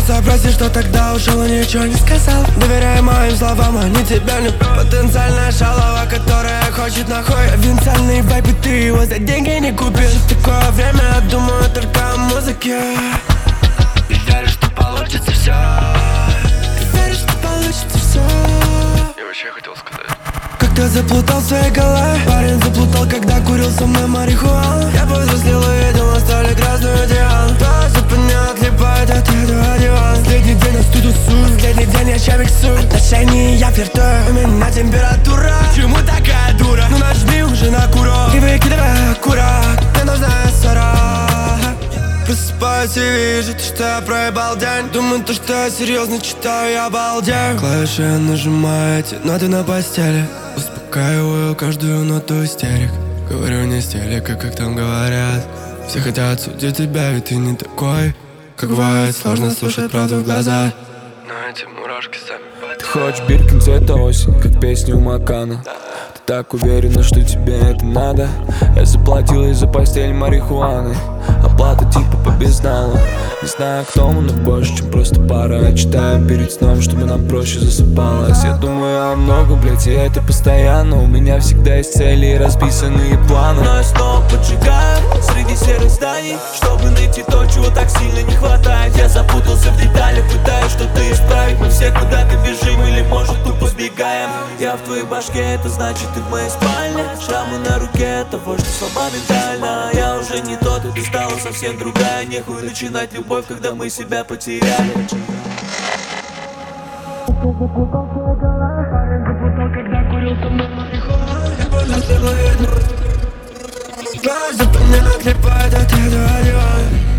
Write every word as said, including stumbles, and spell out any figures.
Кажется, прости, что тогда ушел и ничего не сказал. Доверяй моим словам, они тебя не потенциальная шалава, которая хочет нахуй провинциальный вайп, и ты его за деньги не купишь. В такое время я думаю только о музыке. И верю, что получится все. И верю, что получится все. Я вообще хотел сказать. Как-то заплутал в своей голове. Парень заплутал, когда курил со мной марихуану. Я повзрослел и видел на столе красную Диану. Тоже понятно, отлипает от этого дивана. Последний день нас тут тусую, последний день я ща миксую. Отношения я флиртую, у меня температура. Почему такая дура? Ну нажми уже на курок и выкидывай окурок. Мне нужна ссора. Просыпаюсь и вижу то, что я проебал день. Думаю, то, что я серьезно читаю, я обалдею. Клавиши я нажимаю, эти ноты на постели. Успокаиваю каждую ноту истерик. Говорю не стелика, как там говорят. Все хотят судить тебя, ведь ты не такой. Как бывает, сложно слушать правду в глаза. Но эти мурашки сами. Ты хочешь Биркин цвета осень, как песня у Макана. Ты так уверена, что тебе это надо. Я заплатила из-за постели марихуаны. Оплата типа по безналу. Не знаю, кто мы, но больше, чем просто пара. Я читаю перед сном, чтобы нам проще засыпалось. Я думаю о многом, блять, и это постоянно. У меня всегда есть цели и расписанные планы. Но я снова поджигаю среди серых зданий, чтобы найти то, чего так сильно не хватает. Я запутался в деталях, пытаюсь что-то исправить. Мы все куда-то бежим или может тупо сбегаем. Я в твоей башке, это значит ты в моей спальне. Шрамы на руке, того, что слаба ментально. Я уже не тот, и ты стала совсем другая. Нехуй начинать любовь, когда мы себя потеряли. Парень заплутал, когда курил со мной марихуану. Я повзрослел и видел. Тоже понятно, отлипает от этого дивана.